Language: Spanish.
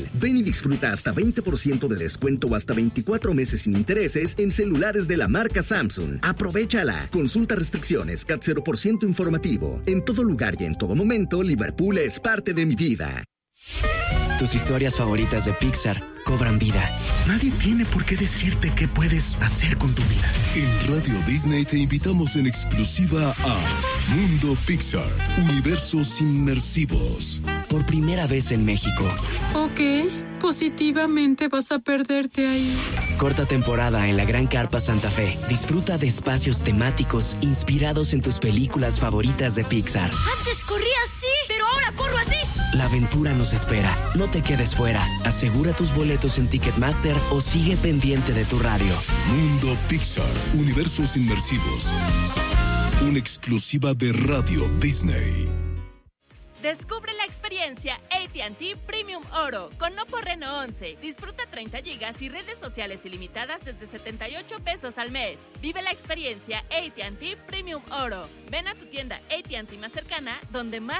Ven y disfruta hasta 20% de descuento o hasta 24 meses sin intereses en celulares de la marca Samsung. ¡Aprovechala! Consulta restricciones, CAT 0% informativo. En todo lugar y en todo momento, Liverpool es parte de mi vida. Tus historias favoritas de Pixar cobran vida. Nadie tiene por qué decirte qué puedes hacer con tu vida. En Radio Disney te invitamos en exclusiva a Mundo Pixar, universos inmersivos. Por primera vez en México. Ok, positivamente vas a perderte ahí. Corta temporada en la Gran Carpa Santa Fe. Disfruta de espacios temáticos inspirados en tus películas favoritas de Pixar. Antes corría así, pero ahora corro así. La aventura nos espera. No te quedes fuera. Asegura tus boletos en Ticketmaster o sigue pendiente de tu radio. Mundo Pixar, universos inmersivos. Una exclusiva de Radio Disney. Descubre la experiencia AT&T Premium Oro con Oppo Reno 11. Disfruta 30 gigas y redes sociales ilimitadas desde 78 pesos al mes. Vive la experiencia AT&T Premium Oro. Ven a tu tienda AT&T más cercana, donde más